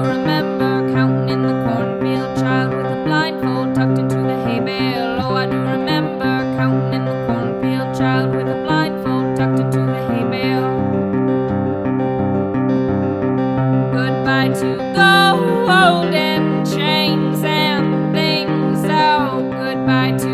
remember counting in the cornfield, child with a blindfold tucked into the hay bale. Oh, I do remember counting in the cornfield, child with a blindfold tucked into the hay bale. Goodbye to golden chains and things. Oh, goodbye to